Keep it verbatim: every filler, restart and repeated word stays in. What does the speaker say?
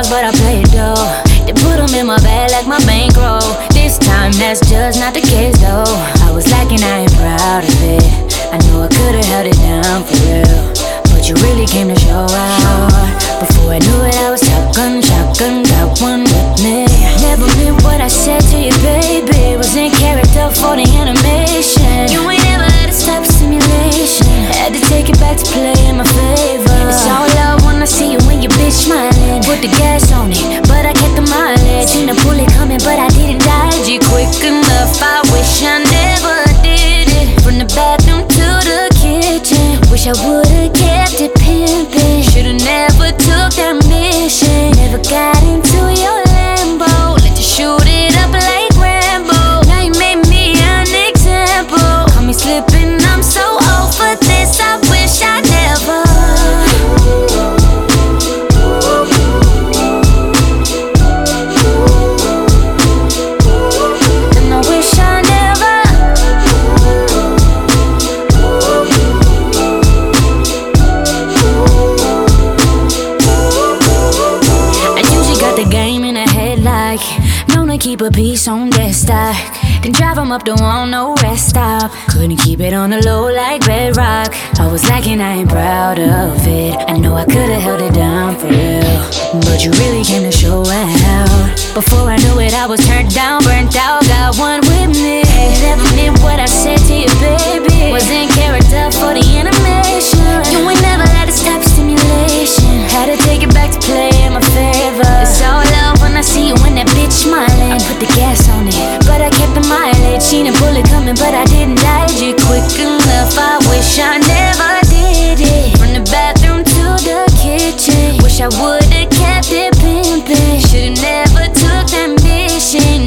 cards, but I play it though. They put them in my bag like my bankroll. This time that's just not the case though. I was lacking, I ain't proud of it. I know I could've held it down for real, but you really came to show out. Before I knew it, I was shotgun, shotgun, got one with me. Never meant what I said to you, baby. Was in character for the animation. You ain't ever let it stop simulation. Had to take it back to play in my favor. It's all love when I see you when you bitch smiling. Put the gas on it, but I kept the mileage. Seen the bullet coming, but I didn't dodge it quick enough. I wish I never did it. From the bathroom to the kitchen, wish I would've kept it pimping. Should've never took that mission. Never got into your Lambo. Let you shoot it up like Rambo. Now you made me an example. Caught me slipping, I'm so over this. I wish I never. And I wish I never. I usually got the game in a headlock. Known to keep a piece on that stock. Then drive 'em up the wall, no rest stop. Couldn't keep it on the low like bedrock. I was lacking, I ain't proud of it. I know I could've held it down for real, but you really came to show out. Before I knew it, I was turned down, burnt out, got one with me. Never meant what I said to you, baby. Was in character for the animation. You ain't never let it stop stimulation. Had to take it back to play in my favor. It's all love when I see you when that bitch smiling. I put the gas on it, but I kept the mileage. Seen a bullet coming, but I didn't dodge it quick enough. I wish I never did it. From the bathroom to the kitchen, wish I would've kept it pimping. Should've never took that mission.